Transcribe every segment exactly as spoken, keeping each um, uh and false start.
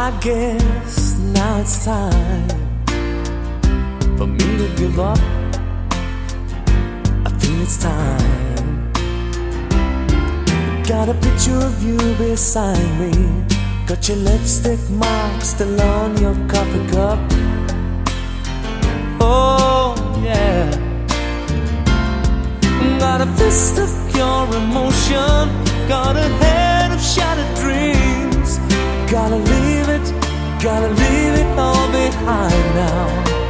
I guess now it's time for me to give up. I feel it's time. Got a picture of you beside me. Got your lipstick mark still on your coffee cup. Oh yeah. Got a fist of pure emotion. Got a head of shattered dreams. Gotta leave it, gotta leave it all behind now.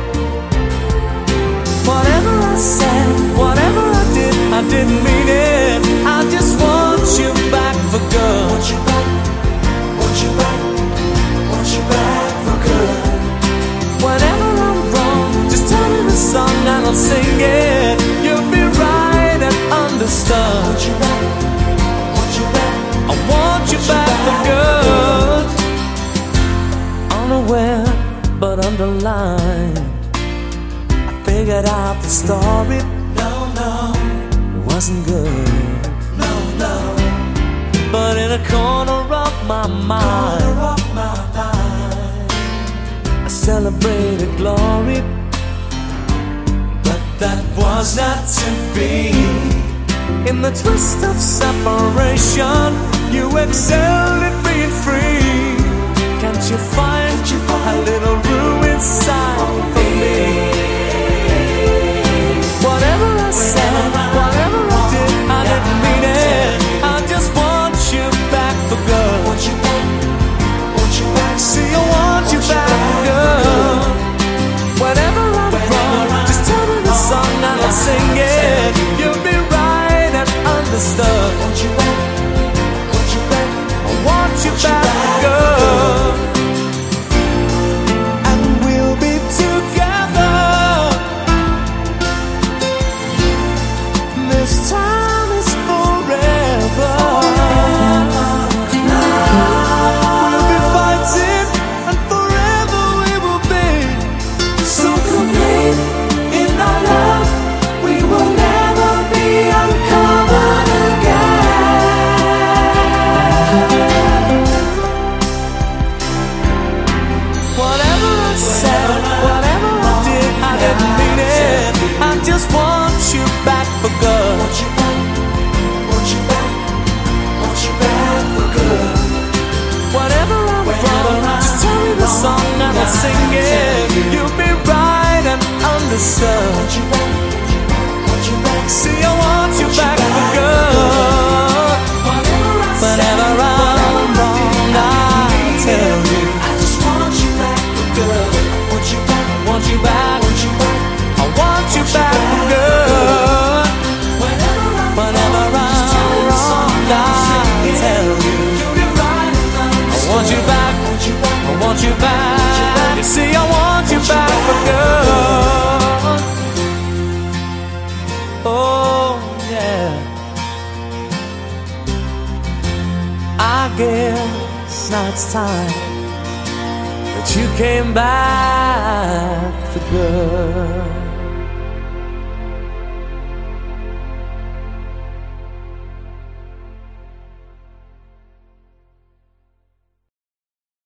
Whatever I said, whatever I did, I didn't mean it. I just want you back for good. Want you back, want you back, want you back for good. Whenever I'm wrong, just tell me the song and I'll sing it. You'll be right and understood. Want you back, want you back, I want you back for good. Unaware but underlined, I figured out the story. No, no, it wasn't good. No, no. But in a corner of my mind, corner of my mind, I celebrated glory. But that was not to be. In the twist of separation, you excelled at being free. Can't you find, Can't you find a little room inside for me? Whatever I said, whatever I did, I didn't mean it. I just want you back for good. Want you back, want you back. See, I want you back for good. Whenever I'm wrong, just tell me the song and I'll sing it. You'll be right and understood. Want you back, want you back, I want you back for good. And we'll be together. This time is forever. We'll be fighting and forever we will be. So complete in our love, we will never be uncovered again. Whatever I said, whatever I did, I didn't mean it. I just want you back for good. Want you back, want you back, want you back for good. Whatever I'm wrong, just tell me the song and I'll sing it. You'll be right and understood. Want you back, want you back. See, I want you back for good. Whenever I'm wrong, I tell you. I just want you back for good. Want you back, want you back, want you back. I want you back for good. Whenever I'm wrong, I tell you. I want you back, I want you back. You see, I want you back for good. Oh yeah. I guess now it's time that you came back for good.